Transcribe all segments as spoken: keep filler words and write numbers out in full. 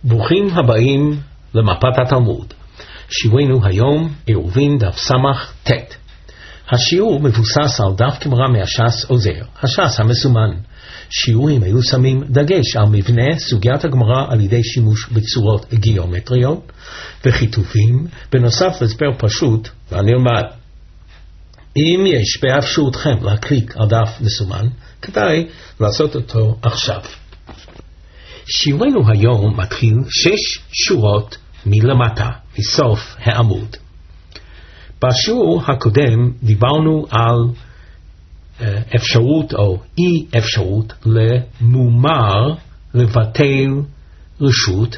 ברוכים הבאים למפת התלמוד. שיעורנו היום עירובין דף סמך ת'. השיעור מבוסס על דף גמרא מהש"ס עוזר, הש"ס המסומן. שיעורים היו שמים דגש על מבנה סוגיית הגמרא על ידי שימוש בצורות גיאומטריות וכיתובים, בנוסף להסבר פשוט והנלמד. אם יש באפשרותכם להקליק על דף מסומן, כדאי לעשות אותו עכשיו. שיעורנו היום מתחיל שש שורות מלמטה, מסוף העמוד. בשיעור הקודם דיברנו על אפשרות או אי אפשרות למומר לבטל רשות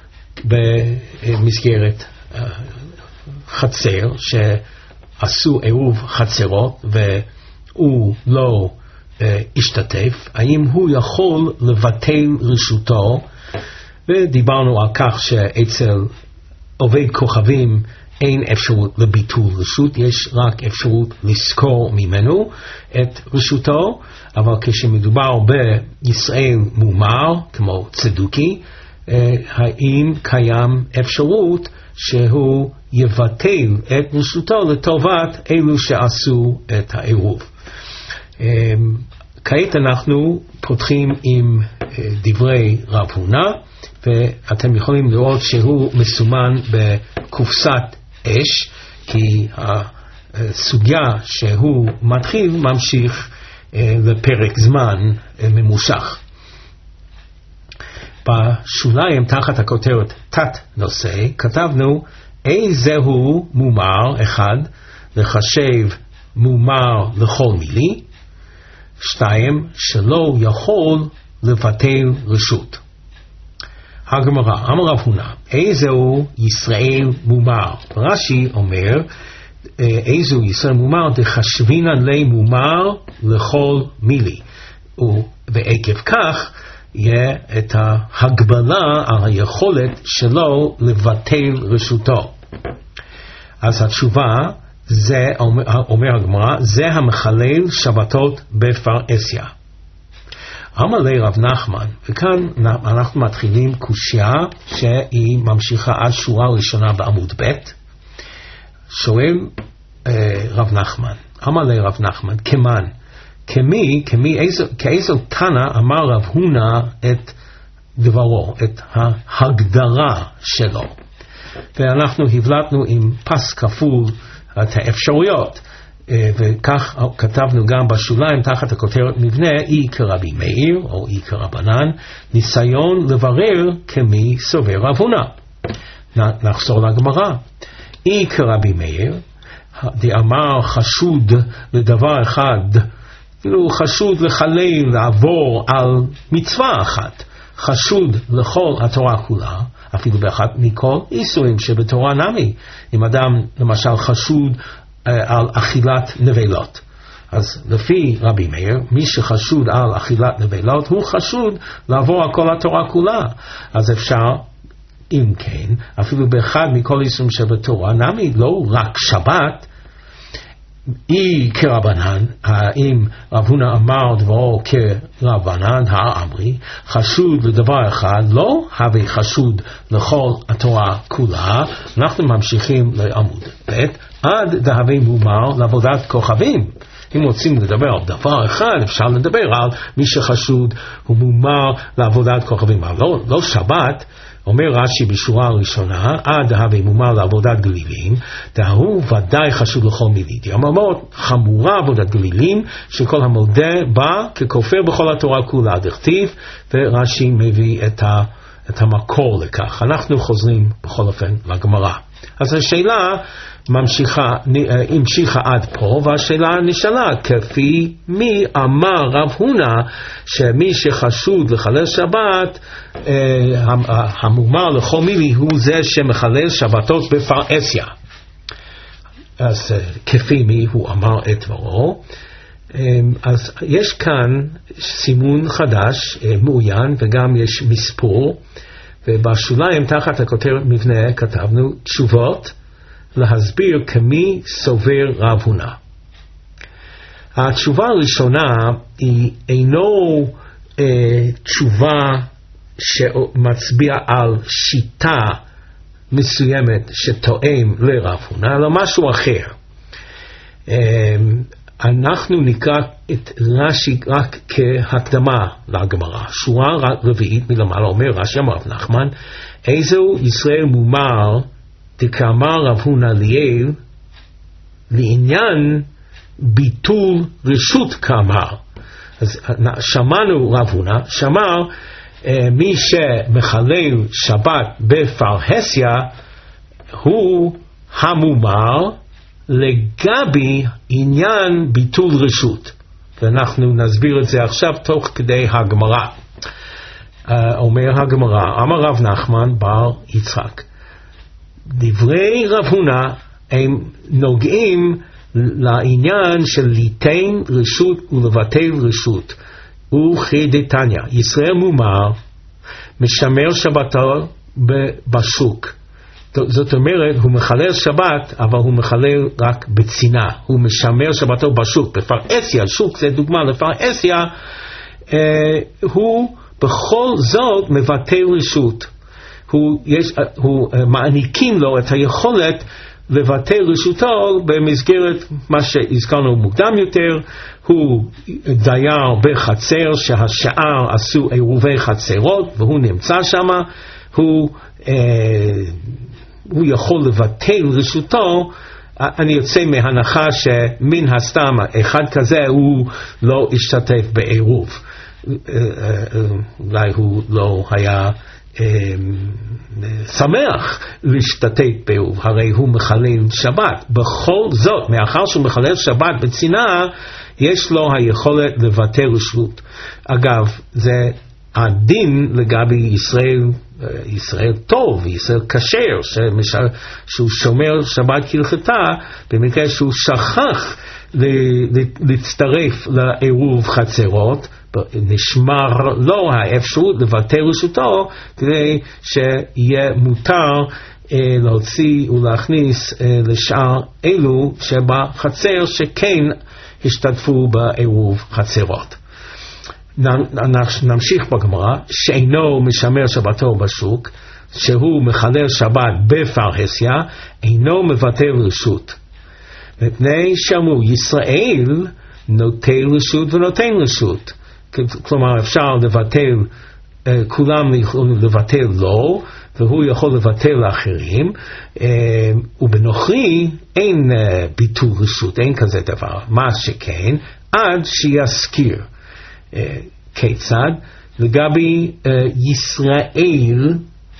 במסגרת חצר שעשו עירוב חצרות והוא לא השתתף, האם הוא יכול לבטל רשותו? ודיברנו על כך שאצל עובד כוכבים אין אפשרות לביטול רשות, יש רק אפשרות לזכור ממנו את רשותו, אבל כשמדובר בישראל מומר כמו צדוקי, האם קיים אפשרות שהוא יבטל את רשותו לטובת אלו שעשו את העירוב. כעת אנחנו פותחים עם דברי רב הונא, ואתם יכולים לראות שהוא מסומן בקופסת אש, כי הסוגיה שהוא מתחיל ממשיך לפרק זמן ממושך. בשוליים תחת הכותרת תת נושא כתבנו איזהו מומר אחד לחשב מומר לכל מילי, שתיים שלא יכול לבטל רשות. הגמרא, אמר רב הונא, איזהו ישראל מומר? רש"י אומר, איזהו ישראל מומר דחשבינן לי מומר לכל מילי, ועקב כך יהיה את ההגבלה על היכולת שלו לבטל רשותו. אז התשובה, זה אומר, אומר הגמרא, זה המחלל שבתות בפרהסיה. אמר לי רב נחמן, וכאן אנחנו מתחילים קושיה שהיא ממשיכה עד שורה ראשונה בעמוד ב'. שואל אה, רב נחמן, אמר לי רב נחמן, כמן, כמי, כמי איזו, כאיזו תנא אמר רב הונא את דברו, את ההגדרה שלו. ואנחנו הבלטנו עם פס כפול את האפשרויות, וכך כתבנו גם בשוליים תחת הכותרת מבנה אי כרבי מאיר או אי כרבנן, ניסיון לברר כמי סובר רב הונא. נחזור לגמרא. אי כרבי מאיר דאמר חשוד לדבר אחד, כאילו חשוד לחלל לעבור על מצווה אחת, חשוד לכל התורה כולה, אפילו באחת מכל איסורים שבתורה נמי. אם אדם למשל חשוד על אכילת נבלות, אז לפי רבי מאיר, מי שחשוד על אכילת נבלות הוא חשוד לעבור על כל התורה כולה. אז אפשר, אם כן, אפילו באחד מכל איסורים שבתורה נמי, לא רק שבת, אי כרבנן, האם רב הונא אמר דברו כרבנן האמרי, חשוד לדבר אחד, לא הווה חשוד לכל התורה כולה. אנחנו ממשיכים לעמוד ב', עד דהווה מומר לעבודת כוכבים. אם רוצים לדבר על דבר אחד, אפשר לדבר על מי שחשוד הוא מומר לעבודת כוכבים, אבל לא, לא שבת. אומר רש"י בשורה הראשונה, עד דהווה מומר לעבודת גלילים, דהוא ודאי חשוד לכל מילי. דיומא מאוד חמורה עבודת גלילים, שכל המודה בא ככופר בכל התורה כולה, דכתיב, ורש"י מביא את, ה, את המקור לכך. אנחנו חוזרים בכל אופן לגמרא. אז השאלה ממשיכה, המשיכה עד פה, והשאלה נשאלה, כפי מי אמר רב הונא שמי שחשוד לחלל שבת, אה, המומר לכל מילי הוא זה שמחלל שבתות בפרהסיה. אז אה, כפי מי הוא אמר את דברו. אה, אז יש כאן סימון חדש, אה, מעוין, וגם יש מספור, ובשוליים תחת הכותרת מבנה כתבנו תשובות להסביר כמי סובר רב הונא. התשובה הראשונה היא אינו אה, תשובה שמצביע על שיטה מסוימת שתואם לרב הונא, אלא משהו אחר. אנחנו נקרא את רש"י רק כהקדמה לגמרא. שורה רביעית מלמעלה אומר רש"י אמר רב נחמן, איזהו ישראל מומר דקאמר רב הונא ליאל לעניין ביטול רשות כאמר. אז שמענו רב הונא שאמר מי שמחלל שבת בפרהסיה הוא המומר לגבי עניין ביטול רשות, ואנחנו נסביר את זה עכשיו תוך כדי הגמרא. אומר הגמרא, אמר רב נחמן בר יצחק, דברי רב הונא הם נוגעים לעניין של ליתן רשות ולבטל רשות. וכדתניא, ישראל מומר משמר שבתו בשוק. זאת אומרת, הוא מחלל שבת, אבל הוא מחלל רק בצינה. הוא משמר שבתו בשוק. בפרהסיה, שוק זה דוגמה לפרהסיה, אה, הוא בכל זאת מבטל רשות. הוא, יש, הוא אה, מעניקים לו את היכולת לבטל רשותו במסגרת מה שהזכרנו מוקדם יותר. הוא דייר בחצר שהשאר עשו עירובי חצרות והוא נמצא שם, הוא, אה, הוא יכול לבטל רשותו. אני יוצא מהנחה שמן הסתם אחד כזה הוא לא השתתף בעירוב, אולי הוא לא היה שמח להשתתף בעירוב, הרי הוא מחלל שבת. בכל זאת, מאחר שהוא מחלל שבת בצינה, יש לו היכולת לבטל רשות. אגב, זה הדין לגבי ישראל, ישראל טוב, ישראל כשר, שהוא שומר שבת כהלכתה, במקרה שהוא שכח להצטרף לעירוב חצרות, נשמר לו האפשרות לבטל רשותו, כדי שיהיה מותר להוציא ולהכניס לשאר אלו שבחצר שכן השתתפו בעירוב חצרות. נמשיך בגמרא, שאינו משמר שבתו בשוק, שהוא מחלל שבת בפרהסיה, אינו מבטל רשות. מפני שאמרו ישראל נוטל רשות ונותן רשות. כלומר אפשר לבטל, כולם יכולים לבטל לו, והוא יכול לבטל לאחרים, ובנוכרי אין ביטול רשות, אין כזה דבר. מה שכן, עד שיזכיר. כיצד? לגבי ישראל,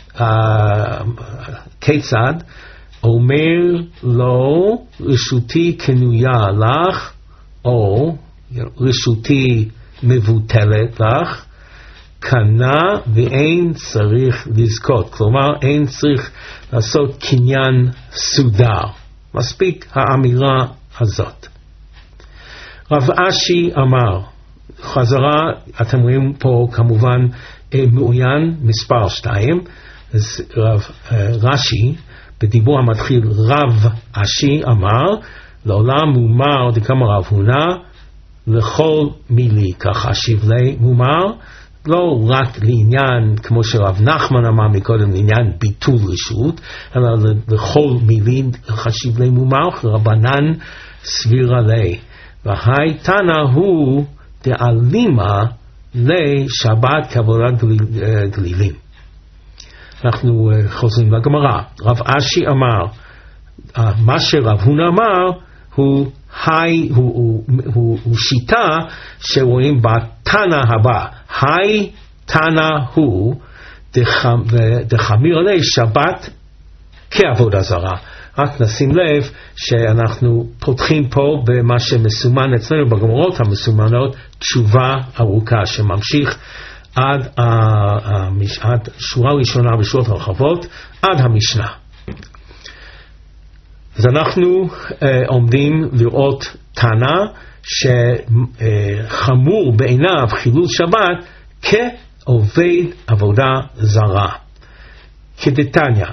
כיצד? אומר לו, רשותי קנויה לך, או רשותי מבוטלת לך, קנה ואין צריך לזכות. כלומר, אין צריך לעשות קניין סודר. מספיק האמירה הזאת. רב אשי אמר, חזרה, אתם רואים פה כמובן מעוין מספר שתיים, אז רב רש"י, בדיבור המתחיל רב אשי אמר, לעולם מומר דקאמר רב הונא, לכל מילי, כך אשיב לי מומר, לא רק לעניין, כמו שרב נחמן אמר מקודם, לעניין ביטול רשות, אלא לכל מילי חשיב לי מומר, רבנן סבירה לי. והי תנא הוא דאלימה לשבת כעבודת גלילים. אנחנו חוזרים לגמרא. רב אשי אמר, מה שרב הונא אמר הוא, היי, הוא, הוא, הוא, הוא שיטה שרואים בתנא הבא. היי תנא הוא דחמיר עלי שבת כעבודה זרה. רק נשים לב שאנחנו פותחים פה במה שמסומן אצלנו בגמרות המסומנות, תשובה ארוכה שממשיך עד, עד שורה ראשונה בשורות הרחבות, עד המשנה. אז אנחנו אה, עומדים לראות תנא שחמור בעיניו חילול שבת כעובד עבודה זרה. כדתניא.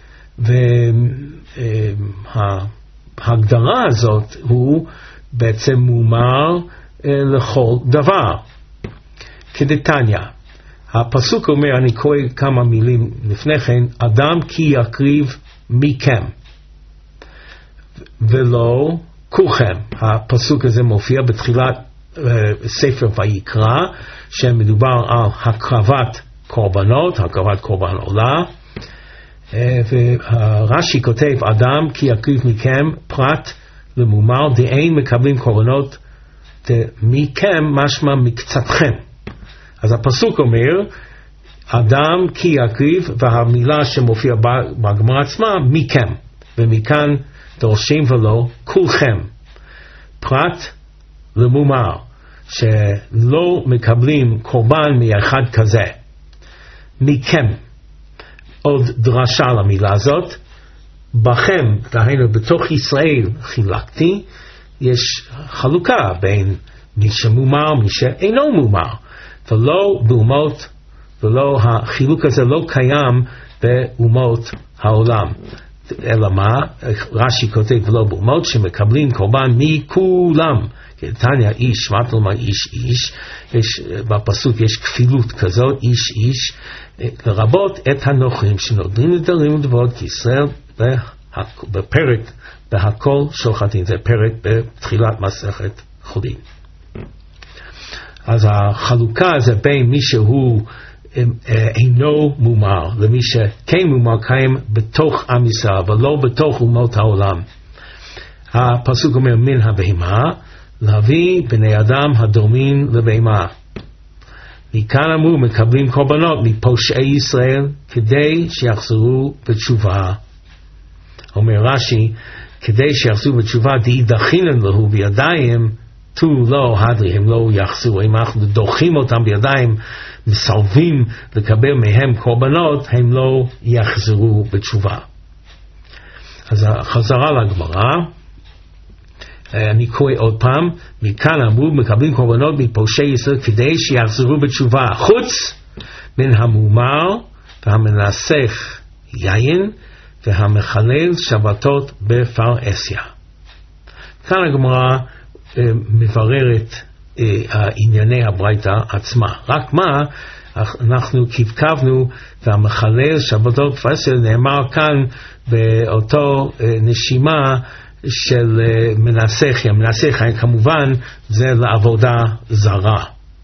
וההגדרה הזאת הוא בעצם מומר לכל דבר. כדתניא, הפסוק אומר, אני קורא כמה מילים לפני כן, אדם כי יקריב מכם ולא כולכם. הפסוק הזה מופיע בתחילת uh, ספר ויקרא, שמדובר על הקרבת קורבנות, הקרבת קורבן עולה, uh, ורש"י כותב, אדם כי יקריב מכם פרט למומר, דאין מקבלים קורבנות מכם, משמע מקצתכם. אז הפסוק אומר, אדם כי יקריב, והמילה שמופיעה בגמרא עצמה, מכם, ומכאן דורשים ולא כולכם, פרט למומר, שלא מקבלים קורבן מאחד כזה, מכם. עוד דרשה למילה הזאת, בכם, דהיינו בתוך ישראל חילקתי, יש חלוקה בין מי שמומר, מי שאינו מומר, ולא באומות, ולא החילוק הזה לא קיים באומות העולם. אלא מה? רש"י כותב ולא באומות שמקבלים קורבן מכולם. תניא איש, מה כלומר איש איש? יש, בפסוק יש כפילות כזאת, איש איש, לרבות את הנוכרים שנודרים לדרים ודברות כישראל בפרק, בהכל שוחטין, זה פרק בתחילת מסכת חולין. אז החלוקה זה בין מי שהוא אינו מומר למי שכן מומר קיים בתוך עם ישראל ולא בתוך אומות העולם. הפסוק אומר מן הבהמה להביא בני אדם הדומים לבהמה. מכאן אמרו מקבלים קורבנות מפושעי ישראל כדי שיחזרו בתשובה. אומר רש"י, כדי שיחזרו בתשובה די דחינן לו בידיים תו לא הדרי, הם לא יחזרו. אם אנחנו דוחים אותם בידיים, מסרבים לקבל מהם קורבנות, הם לא יחזרו בתשובה. אז חזרה לגמרא, אני קורא עוד פעם, מכאן אמרו מקבלים קורבנות מפושעי ישראל כדי שיחזרו בתשובה, חוץ מן המומר והמנסך יין והמחלל שבתות בפרהסיה. כאן הגמרא מבררת ענייני הברייתא עצמה. רק מה, אנחנו כתבנו והמחלל שבתות בפרהסיה נאמר כאן באותו נשימה של מנסך, מנסך כמובן זה לעבודה זרה.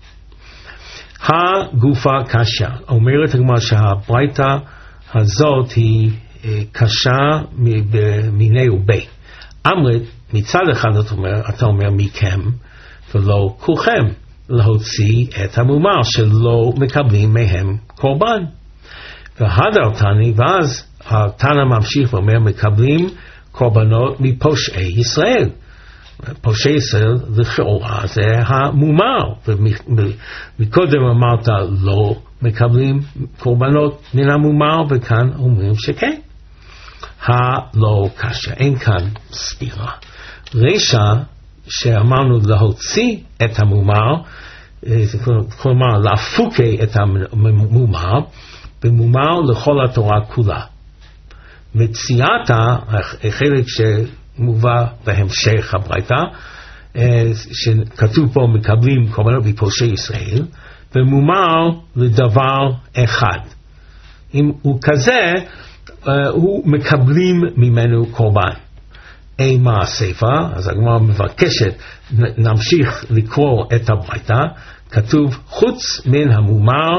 הגופה קשה, אומרת הגמרא שהברייתא הזאת היא קשה מיני ובי. אמרת מצד אחד אתה אומר, אתה אומר מכם ולא כולכם, להוציא את המומר שלא מקבלים מהם קורבן. והדר תני, ואז התנא ממשיך ואומר מקבלים קורבנות מפושעי ישראל. פושעי ישראל לכאורה זה המומר, ומקודם אמרת לא מקבלים קורבנות מן המומר, וכאן אומרים שכן. הלא קשה, אין כאן סתירה. רשע שאמרנו להוציא את המומר, כלומר להפוקי את המומר, במומר לכל התורה כולה. מציאתה, החלק שמובא בהמשך הברייתא, שכתוב פה מקבלים קורבנות מפושעי ישראל, ומומר לדבר אחד. אם הוא כזה, הוא מקבלים ממנו קורבן. אימה הספר, אז הגמרא מבקשת, נמשיך לקרוא את הברייתא, כתוב חוץ מן המומר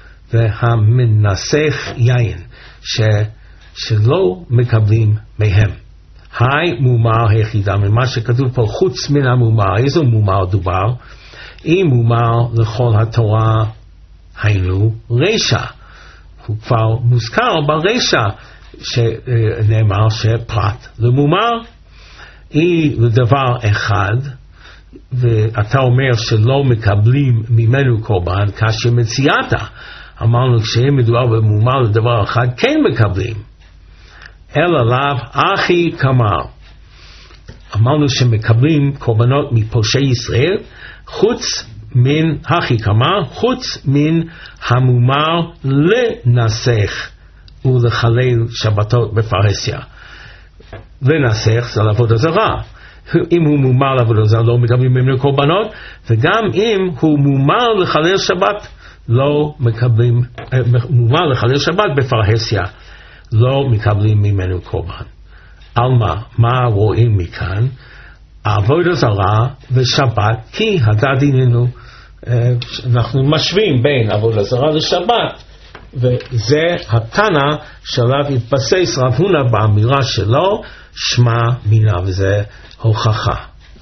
והמנסך יין, ש... שלא מקבלים מהם. היי מומר היחידה, ממה שכתוב פה חוץ מן המומר, איזו מומר דובר? אם מומר לכל התורה היינו רשע. הוא כבר מוזכר ברשע שנאמר שפרט למומר היא לדבר אחד, ואתה אומר שלא מקבלים ממנו קורבן, כאשר מציאת אמרנו כשהם מדובר במומר לדבר אחד כן מקבלים, אלא לאו אחי כמר. אמרנו שמקבלים קורבנות מפושעי ישראל חוץ מן אחי כמר, חוץ מן המומר לנסך ולחלל שבתות בפרהסיה. לנסך זה לעבודה זרה. אם הוא מומר לעבודה זרה לא מקבלים ממנו קורבנות, וגם אם הוא מומר לחלל שבת לא מקבלים, מובא לחלל שבת בפרהסיה, לא מקבלים ממנו קורבן. על מה? מה רואים מכאן? עבודה זרה ושבת, כי הדדיננו, אנחנו משווים בין עבודה זרה לשבת, וזה התנא שעליו התבסס רב הונא באמירה שלו, שמע מינה, וזה הוכחה.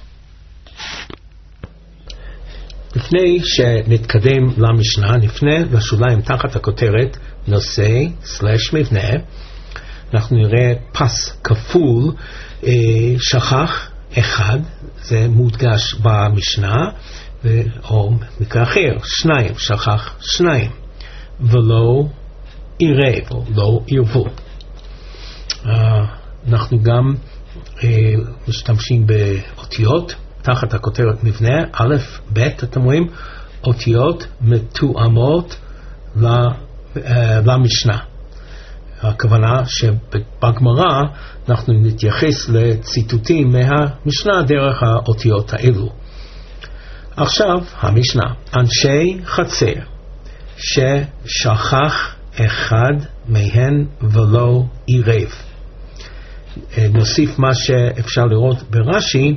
לפני שנתקדם למשנה, נפנה לשוליים תחת הכותרת נושא סלש מבנה. אנחנו נראה פס כפול, אה, שכח אחד, זה מודגש במשנה, או מקרה אחר, שניים, שכח שניים, ולא עירב, או לא עירבו. אה, אנחנו גם אה, משתמשים באותיות, תחת הכותרת מבנה, א', ב', אתם רואים, אותיות מתואמות למשנה. הכוונה שבגמרא אנחנו נתייחס לציטוטים מהמשנה דרך האותיות האלו. עכשיו המשנה, אנשי חצר ששכח אחד מהן ולא עירב. נוסיף מה שאפשר לראות ברש"י,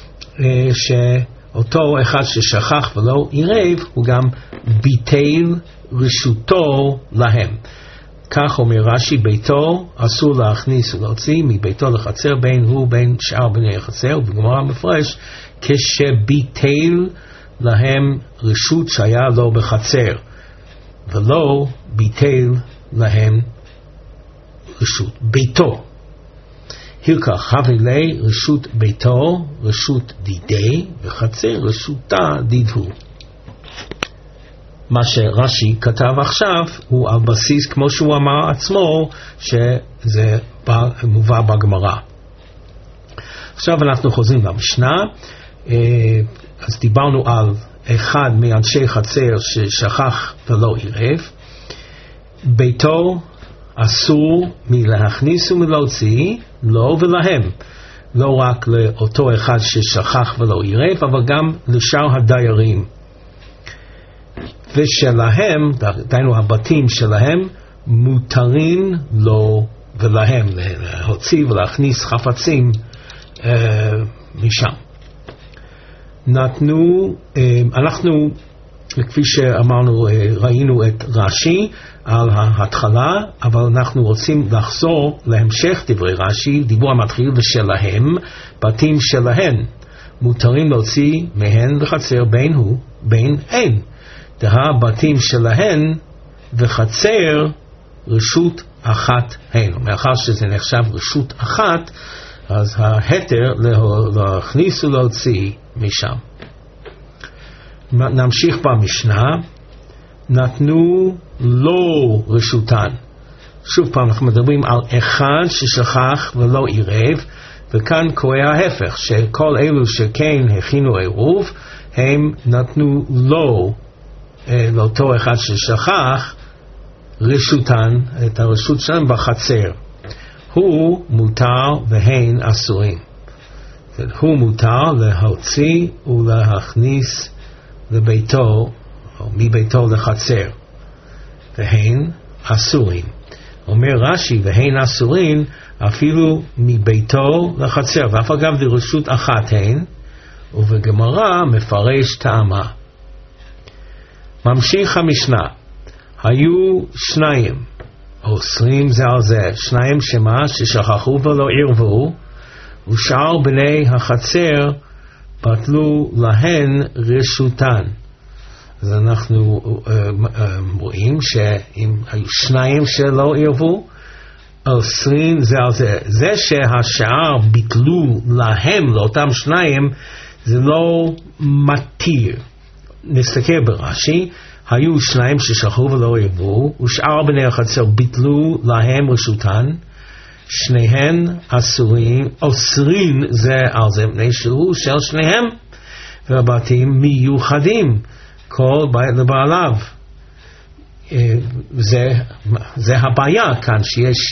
שאותו אחד ששכח ולא עירב הוא גם ביטל רשותו להם. כך אומר רש"י, ביתו אסור להכניס ולהוציא מביתו לחצר בין הוא בין שאר בני החצר, ובגמרא מפרש כשביטל להם רשות שהיה לו בחצר, ולא ביטל להם רשות ביתו. הילקח הווילי רשות ביתו, רשות דידי, וחצר רשותה דידהו. מה שרש"י כתב עכשיו הוא על בסיס, כמו שהוא אמר עצמו, שזה מובא בגמרא. עכשיו אנחנו חוזרים למשנה. אז דיברנו על אחד מאנשי חצר ששכח ולא עירב. ביתו אסור מלהכניס ומלהוציא, לא ולהם, לא רק לאותו אחד ששכח ולא עירב, אבל גם לשאר הדיירים. ושלהם, דיינו הבתים שלהם, מותרים לו ולהם להוציא ולהכניס חפצים אה, משם. נתנו, אה, אנחנו, כפי שאמרנו, אה, ראינו את רש"י על ההתחלה, אבל אנחנו רוצים לחזור להמשך דברי רש"י, דיבור המתחיל ושלהם, בתים שלהם, מותרים להוציא מהן לחצר בין הוא, בין אין. דה בתים שלהן וחצר רשות אחת הן. מאחר שזה נחשב רשות אחת, אז ההתר להכניס ולהוציא משם. נמשיך במשנה. נתנו לא רשותן. שוב פעם אנחנו מדברים על אחד ששכח ולא עירב, וכאן קורה ההפך, שכל אלו שכן הכינו עירוב, הם נתנו לא לאותו אחד ששכח רשותן, את הרשות שלהם בחצר. הוא מותר והן אסורים. הוא מותר להוציא ולהכניס לביתו, או מביתו לחצר, והן אסורים. אומר רש"י, והן אסורים אפילו מביתו לחצר, ואף אגב לרשות אחת הן, ובגמרא מפרש טעמה. ממשיך המשנה, היו שניים אוסרים זה על זה, שניים שמה ששכחו ולא עירבו, ושאר בני החצר בטלו להן רשותן. אז אנחנו uh, uh, רואים שאם היו שניים שלא עירבו, אוסרים זה על זה. זה שהשאר ביטלו להם, לאותם שניים, זה לא מתיר. נסתכל ברש"י, היו שניים ששכחו ולא עירבו, ושאר בני החצר ביטלו להם רשותן, שניהם אסורים, אוסרים זה על זה, מפני שהוא של שניהם, והבתים מיוחדים, כל בית לבעליו. זה, זה הבעיה כאן, שיש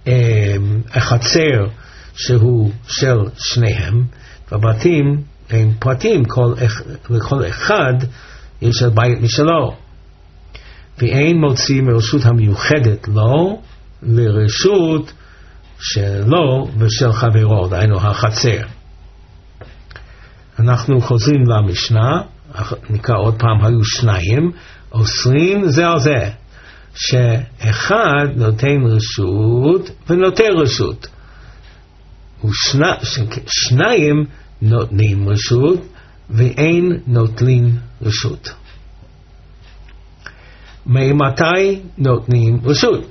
החצר שהוא של שניהם, והבתים הם פרטים, כל, לכל אחד יש בית משלו. ואין מוציא מרשות המיוחדת לו לרשות שלו ושל חברו, דהיינו החצר. אנחנו חוזרים למשנה, נקרא עוד פעם, היו שניים, אוסרים זה על זה, שאחד נותן רשות ונותן רשות, ושני, שניים נותנים רשות ואין נוטלים רשות. ממתי נותנים רשות?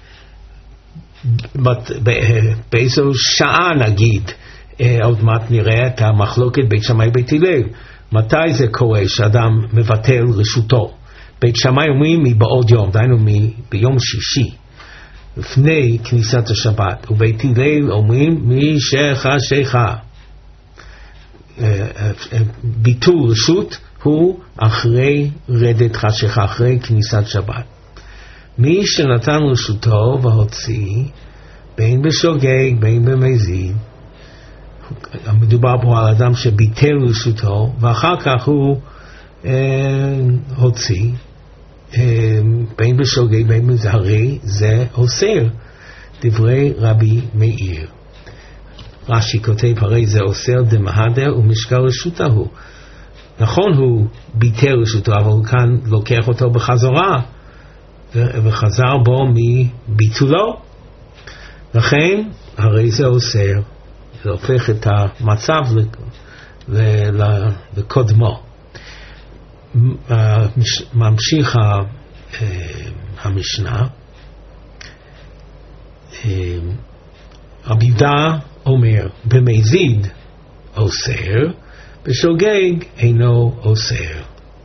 באיזו שעה נגיד, עוד מעט נראה את המחלוקת בית שמאי בית הלל, מתי זה קורה שאדם מבטל רשותו? בית שמאי אומרים מבעוד יום, דהיינו ביום שישי לפני כניסת השבת, ובית הלל אומרים משחשיכה. ביטול רשות הוא אחרי רדת חשיכה, אחרי כניסת שבת. מי שנתן רשותו והוציא, בין בשוגג בין במזיד, מדובר פה על אדם שביטל רשותו ואחר כך הוא אה, הוציא, אה, בין בשוגג בין במזיד, הרי זה אוסר, דברי רבי מאיר. רש"י כותב, הרי זה אוסר דמהדר ומשקל רשותו. נכון, הוא ביטל רשותו, אבל הוא כאן לוקח אותו בחזרה וחזר בו מביטולו, לכן הרי זה אוסר. זה הופך את המצב לקודמו. ממשיך המשנה, רבי יהודה אומר, במזיד אוסר, בשוגג אינו אוסר.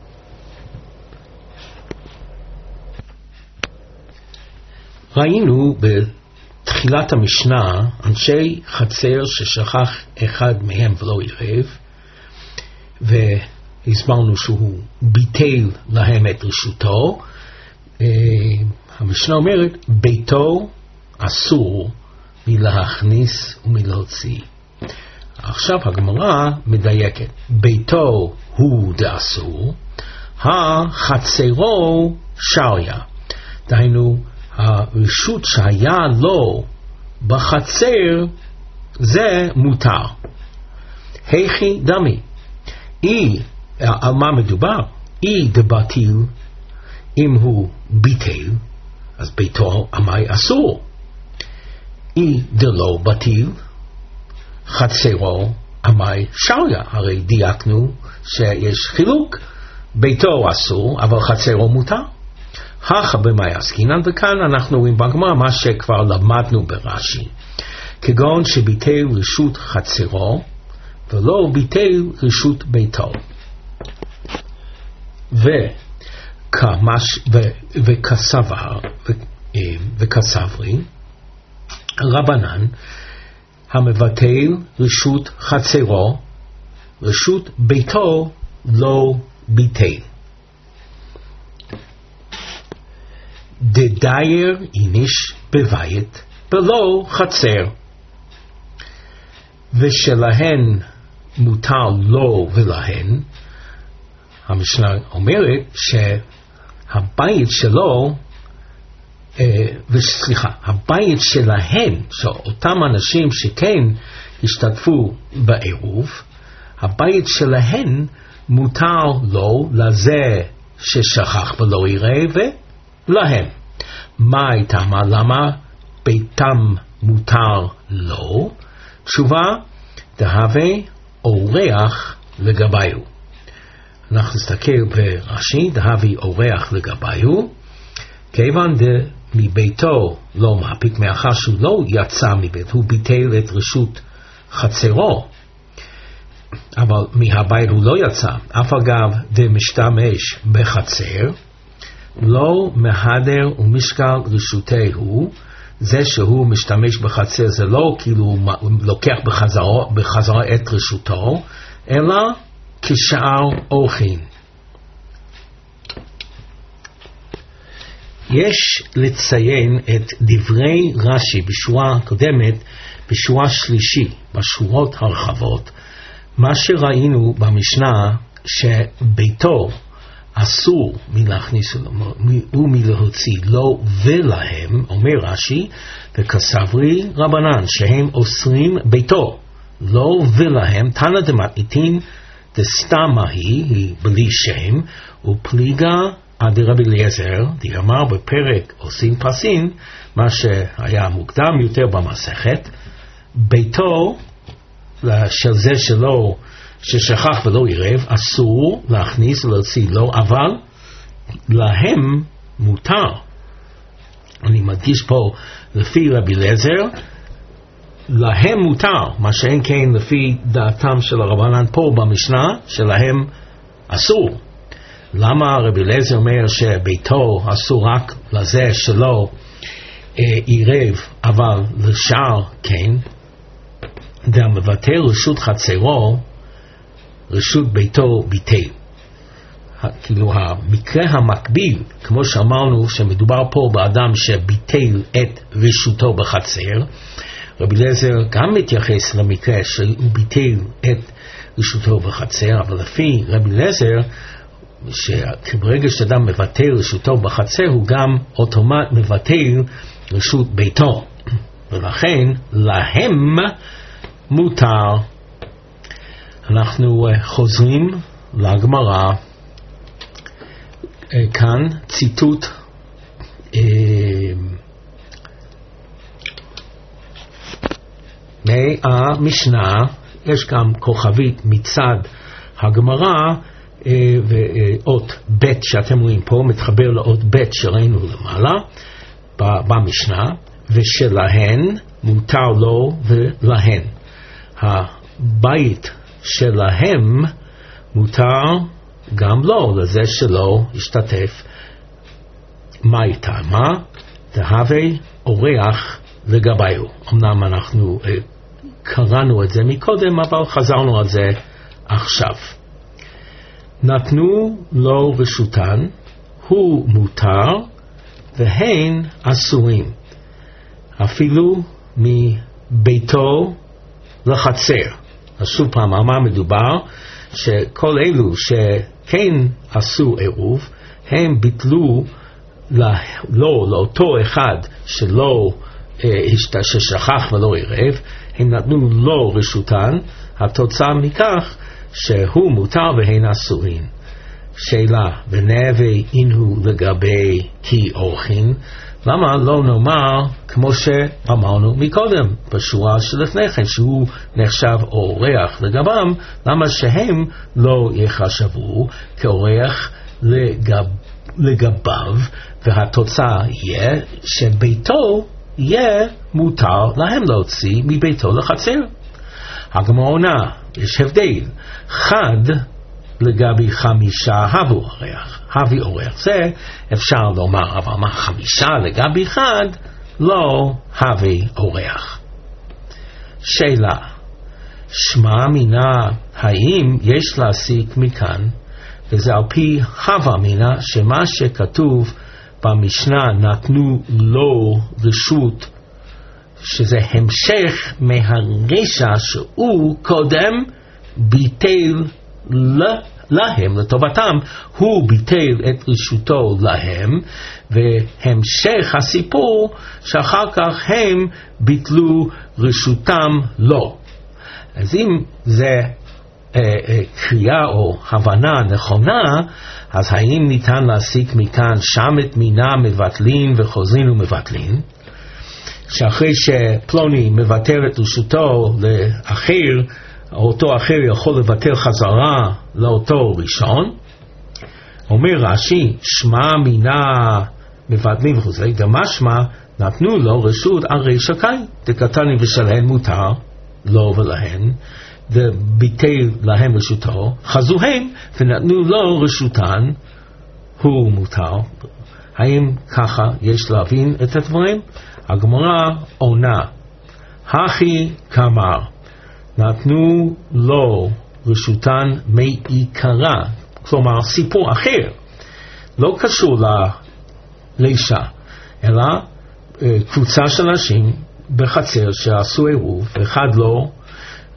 ראינו בתחילת המשנה אנשי חצר ששכח אחד מהם ולא עירב, והסברנו שהוא ביטל להם את רשותו. המשנה אומרת, ביתו אסור מלהכניס ומלהוציא. עכשיו הגמרא מדייקת, ביתו הוא דאסור, החצרו שריה, דהיינו הרשות שהיה לו בחצר זה מותר. היכי דמי, אי, על מה מדובר? אי דבטיל, אם הוא ביטל אז ביתו עמי אסור. אי דלא בטיל, חצרו עמי שריה. הרי דייקנו שיש חילוק, ביתו אסור אבל חצרו מותר. הכה במאי עסקינן, וכאן אנחנו רואים בגמרא מה שכבר למדנו ברש"י, כגון שביטל רשות חצרו ולא ביטל רשות ביתו. וכמש, ו, וכסבר ו, וכסברי רבנן, המבטל רשות חצרו, רשות ביתו לא ביטל. דדייר איניש בבית בלא חצר, ושלהן מותר לו ולהן. המשנה אומרת שהבית שלו, אה, וסליחה, הבית שלהן, שאותם אנשים שכן השתתפו בעירוב, הבית שלהן מותר לו לזה ששכח ולא יראה ולהם. מה הייתה? מה? למה ביתם מותר לו? תשובה, דהווה אורח לגביו. אנחנו נסתכל ברש"י, דהווה אורח לגביו, כיוון מביתו לא מפיק, מאחר שהוא לא יצא מבית, הוא ביטל את רשות חצרו, אבל מהבית הוא לא יצא, אף אגב דמשתמש בחצר, לא מהדר ומשקל רשותהו. זה שהוא משתמש בחצר זה לא כאילו הוא לוקח בחזרה, בחזרה את רשותו, אלא כשאר אורחים. יש לציין את דברי רש"י בשורה קודמת, בשורה שלישי, בשורות הרחבות, מה שראינו במשנה שביתו אסור מלהכניס ומלהוציא לו ולהם, אומר רש"י, וכסברי רבנן, שהם אוסרים ביתו, לו ולהם, תנא דמתניתין דסתמה היא, היא בלי שם, ופליגה עד רבי אליעזר, דאמר בפרק עושים פסין, מה שהיה מוקדם יותר במסכת, ביתו של זה שלו, ששכח ולא עירב, אסור להכניס ולהוציא לו, אבל להם מותר. אני מדגיש פה לפי רבי אליעזר, להם מותר, מה שאין כן לפי דעתם של הרבנן פה במשנה, שלהם אסור. למה רבי אליעזר אומר שביתו אסור רק לזה שלא אה, עירב, אבל לשאר כן? דהמבטל רשות חצרו, רשות ביתו ביטל. כאילו המקרה המקביל, כמו שאמרנו שמדובר פה באדם שביטל את רשותו בחצר, רבי אליעזר גם מתייחס למקרה שהוא ביטל את רשותו בחצר, אבל לפי רבי אליעזר, שברגע שאדם מבטל רשותו בחצר, הוא גם אוטומט מבטל רשות ביתו. ולכן להם מותר. אנחנו חוזרים לגמרא, כאן ציטוט מהמשנה, יש גם כוכבית מצד הגמרא, ואות ב' שאתם רואים פה מתחבר לאות ב' שראינו למעלה במשנה, ושלהן מותר לו ולהן. הבית שלהם מותר גם לו, לזה שלא השתתף. מה איתה? מה? תהווה אורח לגביו. אמנם אנחנו אה, קראנו את זה מקודם, אבל חזרנו על זה עכשיו. נתנו לו רשותן, הוא מותר, והן אסורים. אפילו מביתו לחצר. אז שוב פעם, על מה מדובר? שכל אלו שכן עשו עירוב, הם ביטלו לא, לאותו אחד שלא, ששכח ולא עירב, הם נתנו לו רשותן, התוצאה מכך שהוא מותר והן אסורים. שאלה, ונהווה אינו לגבי כי אורחין, למה לא נאמר כמו שאמרנו מקודם בשורה שלפני כן, שהוא נחשב אורח לגבם, למה שהם לא יחשבו כאורח לגב, לגביו, והתוצאה יהיה שביתו יהיה מותר להם להוציא מביתו לחצר. הגמרא עונה, יש הבדל, חד לגבי חמישה הבו אורח, הביא אורח, זה אפשר לומר, אבל מה חמישה לגבי חד לא הביא אורח. שאלה, שמע מינה, האם יש להסיק מכאן, וזה על פי הווה מינה, שמה שכתוב במשנה נתנו לו רשות, שזה המשך מהרשע שהוא קודם ביטל להם, לטובתם, הוא ביטל את רשותו להם, והמשך הסיפור שאחר כך הם ביטלו רשותם לו. אז אם זה אה, אה, קריאה או הבנה נכונה, אז האם ניתן להסיק מכאן שם את מינה מבטלים וחוזרים ומבטלים, שאחרי שפלוני מבטל את רשותו לאחר, אותו אחר יכול לבטל חזרה לאותו ראשון. אומר רש"י, שמע מינה מבטלים וחוזרים, ומשמע נתנו לו רשות על ריש הקין, דקתני ושלהן מותר לו ולהן, וביטל להם רשותו, חזו הם ונתנו לו רשותן, הוא מותר. האם ככה יש להבין את הדברים? הגמרא עונה, הכי כאמר, נתנו לו רשותן מעיקרה, כלומר סיפור אחר, לא קשור לאישה, אלא קבוצה של אנשים בחצר שעשו עירוב, אחד לא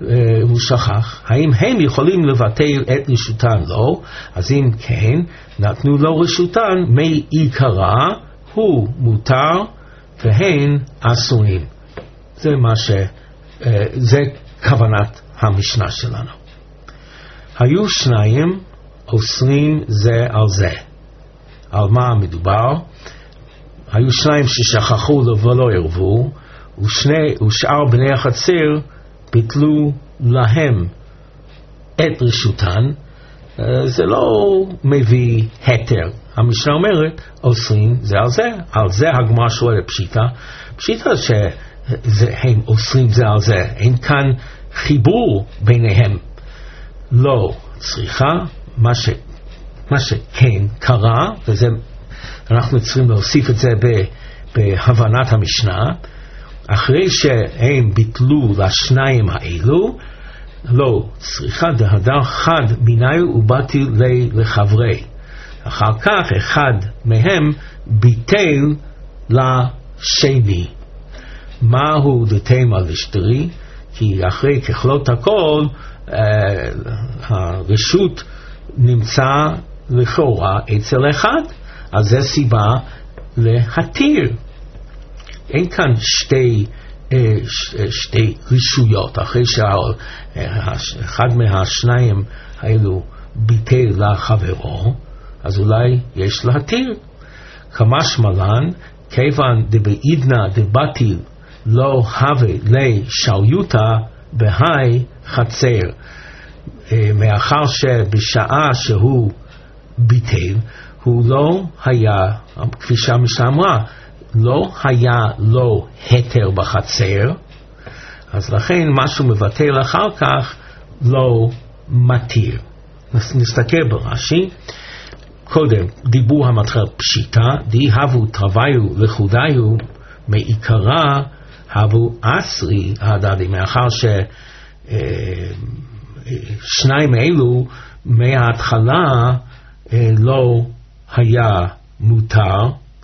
הוא שכח, האם הם יכולים לבטל את רשותן? לא. אז אם כן, נתנו לו רשותן מעיקרה, הוא מותר והן אסורים. זה מה ש... זה כוונת המשנה שלנו. היו שניים אוסרים זה על זה. על מה מדובר? היו שניים ששכחו ולא ערבו, ושני, ושאר בני החצר ביטלו להם את רשותן. זה לא מביא היתר. המשנה אומרת, אוסרים זה על זה. על זה הגמרא שואלת פשיטה. פשיטה שהם אוסרים זה על זה. אין כאן חיבור ביניהם. לא צריכה, מה, ש, מה שכן קרה, וזה, אנחנו צריכים להוסיף את זה בהבנת המשנה, אחרי שהם ביטלו לשניים האלו, לא צריכה דהדר חד מיני ובאתי לי לחברי. אחר כך אחד מהם ביטל לשני. מהו דתימה לשטרי? כי אחרי ככלות הכל, אה, הרשות נמצא לכאורה אצל אחד, אז זה סיבה להתיר. אין כאן שתי, שתי רשויות. אחרי שאחד מהשניים האלו ביטל לחברו, אז אולי יש להתיר. כמשמע לן, כיוון דבעידנא דבטיל לא הווה לשליותא בהי חצר. מאחר שבשעה שהוא ביטל, הוא לא היה, כפי שהמשנה אמרה, לא היה לו היתר בחצר, אז לכן משהו מבטל אחר כך לא מתיר. נסתכל ברש"י. קודם דיבור המתחיל פשיטה, די הבו תרוויו לחודיו מעיקרה הבו אסרי הדדי, מאחר ששניים אלו מההתחלה לא היה מותר,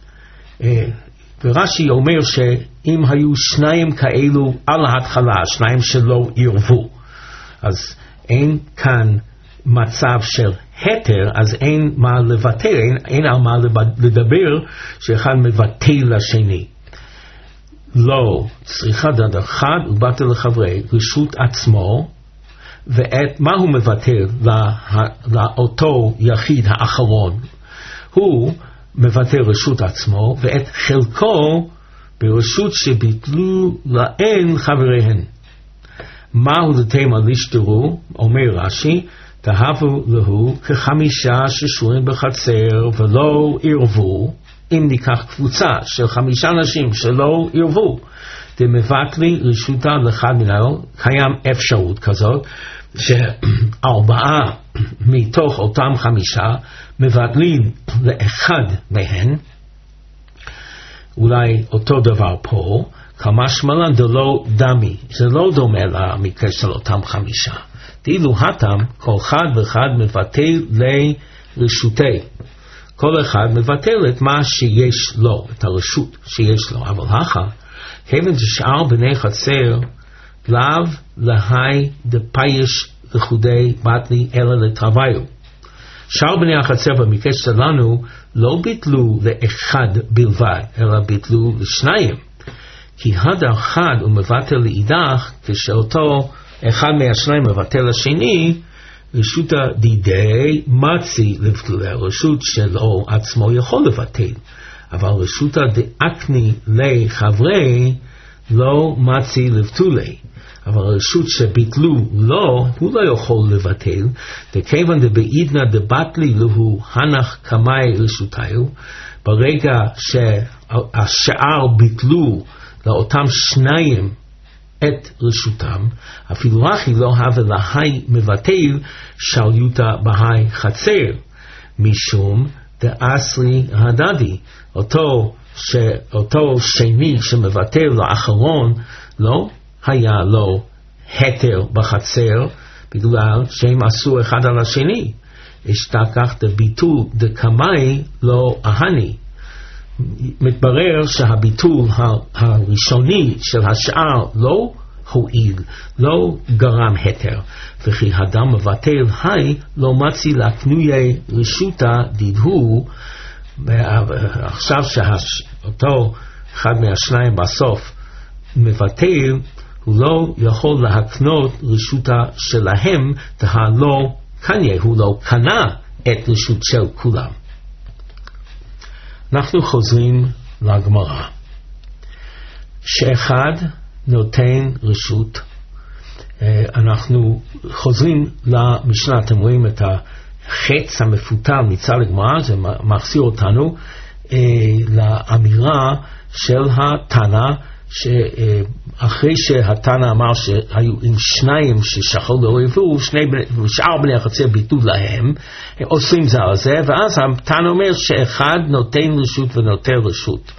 ורש"י אומר שאם היו שניים כאלו על ההתחלה, שניים שלא ערבו, אז אין כאן מצב של היתר, אז אין מה לבטל, אין, אין על מה לדבר שאחד מבטל לשני. לא צריכה דד אחד ובטל לחברי רשות עצמו, ואת מה הוא מבטל לה, לאותו יחיד האחרון? הוא מבטל רשות עצמו ואת חלקו ברשות שביטלו להן חבריהן. מהו דתימה לשטרו? אומר רש"י, תהבו להו כחמישה ששורים בחצר ולא ערבו. אם ניקח קבוצה של חמישה אנשים שלא ערבו, דמבטלי רשותה לאחד מנהל, קיים אפשרות כזאת, שארבעה מתוך אותם חמישה מבטלים לאחד מהן. אולי אותו דבר פה, כמשמע לן דלא דמי, זה לא דומה למקרה של אותם חמישה. דאילו התם, כל אחד ואחד מבטל לרשותי. כל אחד מבטל את מה שיש לו, את הרשות שיש לו. אבל הכא, כיוון ששאר בני חצר, לאו להי דפייש לחודי בטלי אלא לתרוויו. שאר בני החצר במקרה שלנו לא ביטלו לאחד בלבד, אלא ביטלו לשניים. כי הדר חד ומבטל לאידך, כשאותו אחד מהשניים מבטל לשני, רשות דידי מצי לבטלה, רשות שלו עצמו יכול לבטל, אבל רשות דאקני לחברי לא מצי לבטולי. אבל הרשות שביטלו לו, הוא לא יכול לבטל, דכיוון דבעידנא דבטלי לו הנח קמאי רשותיו, ברגע שהשאר ביטלו לאותם שניים את רשותם, אפילו הכי לא הווה להי מבטל שליותא בהי חצר, משום דאסרי הדדי, אותו, ש, אותו שני שמבטל לאחרון, לא היה לו היתר בחצר, בגלל שהם עשו אחד על השני. אשתכח דביטול דקמאי לא אהני. מתברר שהביטול הראשוני של השאר לא הועיל, לא גרם היתר, וכי הדם מבטל היי לא מצי לקנויי רשותה דידהו. עכשיו שאותו אחד מהשניים בסוף מבטל, הוא לא יכול להקנות רשותה שלהם, תה לא קניה, הוא לא קנה את רשות של כולם. אנחנו חוזרים לגמרא. שאחד נותן רשות, אנחנו חוזרים למשנה, אתם רואים את החץ המפותל מצד הגמרא, זה מחזיר אותנו לאמירה של התנא, שאחרי שהתנא אמר שהיו עם שניים ששחור לא אוהבו, שאר בני החצר ביטלו להם, עושים זה על זה, ואז התנא אומר שאחד נותן רשות ונותן רשות.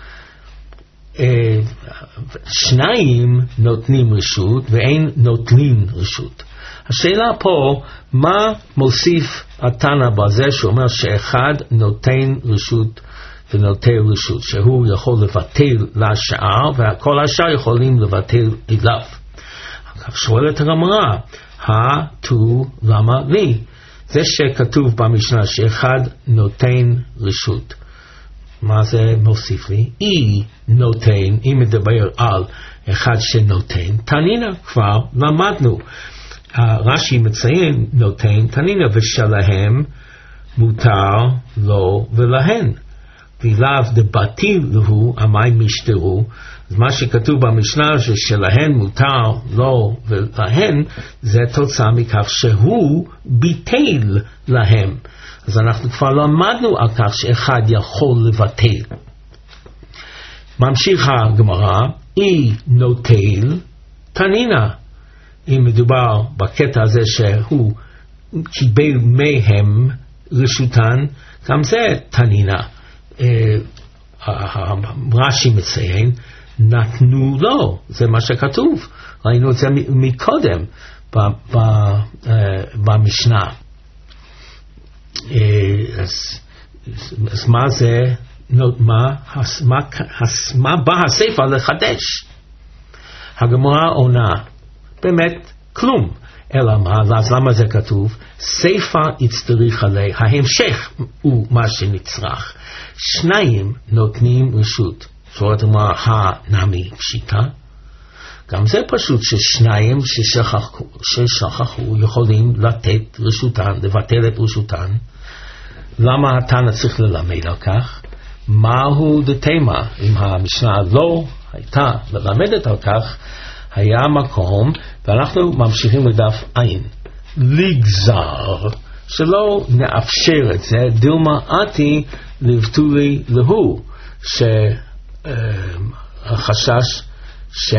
שניים נותנים רשות ואין נוטלים רשות. השאלה פה, מה מוסיף התנא בזה שאומר שאחד נותן רשות ונוטל רשות, שהוא יכול לבטל לשאר וכל השאר יכולים לבטל אליו. שואלת הגמרא, התו למה לי? זה שכתוב במשנה שאחד נותן רשות, מה זה מוסיף לי? אי נותן, אם מדבר על אחד שנותן, תנינה כבר למדנו. רש"י מציין נותן, תנינה ושלהם מותר לו ולהן. ולאו דבטיל לו המים משתרו. אז מה שכתוב במשנה ששלהן מותר לו ולהן, זה תוצאה מכך שהוא ביטל להם. אז אנחנו כבר למדנו על כך שאחד יכול לבטל. ממשיך הגמרא, אי נוטל תנינה. אם מדובר בקטע הזה שהוא קיבל מהם רשותן, גם זה תנינה. רש"י מציין, נתנו לו, זה מה שכתוב. ראינו את זה מקודם במשנה. אז, אז מה זה, מה, מה, מה בא הספר לחדש? הגמרא עונה, באמת כלום, אלא מה, אז למה זה כתוב? ספר יצטריך עלי, ההמשך הוא מה שנצרך. שניים נותנים רשות, שואלת מה הנמי פשיטה? גם זה פשוט ששניים ששכחו, ששכחו יכולים לתת רשותן, לבטל את רשותן. למה התנא צריך ללמד על כך? מהו דתימה? אם המשנה לא הייתה ללמדת על כך, היה מקום, ואנחנו ממשיכים לדף עין. לגזר, שלא נאפשר את זה, דילמה עתי לבטולי להו, שהחשש ש...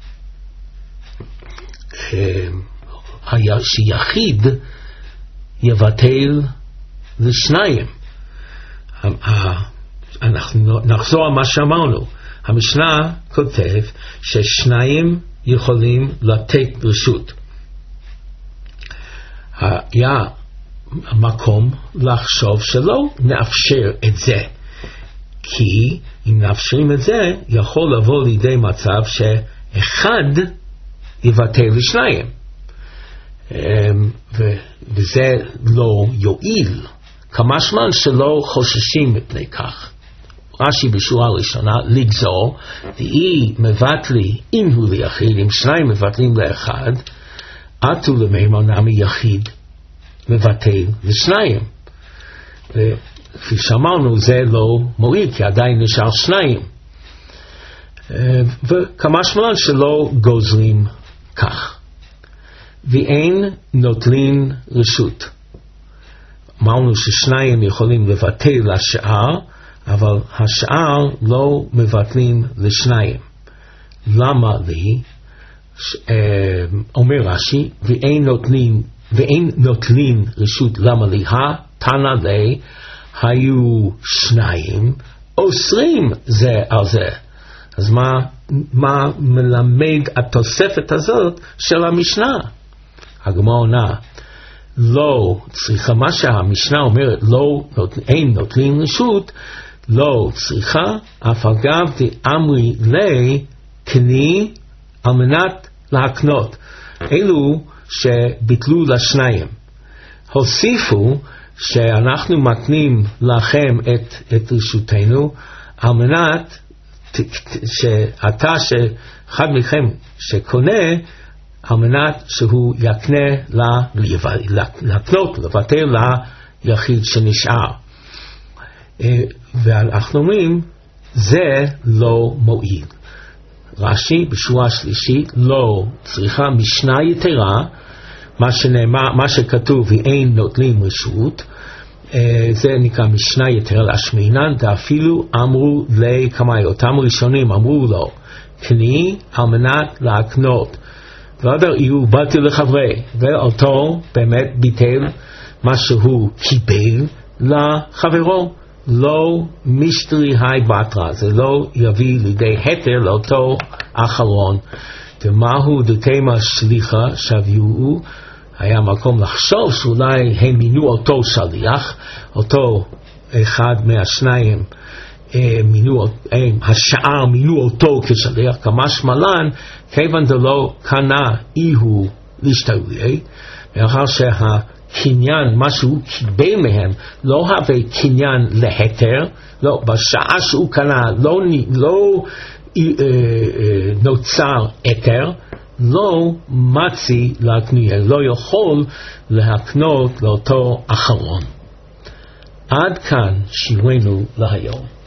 שיחיד יבטל לשניים. אנחנו נחזור על מה שאמרנו. המשנה כותב ששניים יכולים לתת רשות. היה מקום לחשוב שלא נאפשר את זה, כי אם נאפשרים את זה יכול לבוא לידי מצב שאחד יבטל לשניים, וזה לא יועיל, כמשמע שלא חוששים מפני כך. רש"י בשורה הראשונה, לגזור, דאי מבטלי אם הוא ליחיד, אם שניים מבטלים לאחד, עטו למימר נמי יחיד מבטל לשניים. וכפי שאמרנו, זה לא מועיל, כי עדיין נשאר שניים. וכמשמע שלא גוזרים כך. ואין נוטלין רשות. אמרנו ששניים יכולים לבטל לשאר, אבל השאר לא מבטלים לשניים. למה לי? אומר רש"י, ואין נוטלין, ואין נוטלין רשות, למה לי? התנא לי, היו שניים, אוסרים זה על זה. אז מה, מה מלמד התוספת הזאת של המשנה? הגמרא עונה, לא צריכה, מה שהמשנה אומרת, לא, אין נוטלין רשות, לא צריכה, אף אגב דאמרי לי, קני על מנת להקנות, אלו שביטלו לשניים. הוסיפו שאנחנו מתנים לכם את, את רשותנו, על מנת שאתה, שאחד מכם שקונה, על מנת שהוא יקנה לה, לקנות, לבטל ליחיד שנשאר. ואנחנו אומרים, זה לא מועיל. רש"י בשורה שלישית, לא צריכה משנה יתרה, מה שנאמר, מה שכתוב, אין נוטלים רשות, זה נקרא משנה יתרה להשמינן, ואפילו אמרו לי כמה, אותם ראשונים אמרו לו, קני על מנת להקנות. לא יודע, יהיו באתי לחברי, ואותו באמת ביטל מה שהוא קיבל לחברו. לא משטרי היי בתרה, זה לא יביא לידי היתר לאותו אחרון. ומהו דתימה שליחה שביעו, היה מקום לחשוב שאולי הם מינו אותו שליח, אותו אחד מהשניים, מינו, השאר מינו אותו כשליח, כמה שמלן, כיוון דלא קנה איהו להשתלוי, מאחר שהקניין, מה שהוא קיבל מהם, לא הווה קניין להיתר, לא, בשעה שהוא קנה, לא, לא אה, אה, נוצר היתר, לא מצי להקנייה, לא יכול להקנות לאותו אחרון. עד כאן שירנו להיום.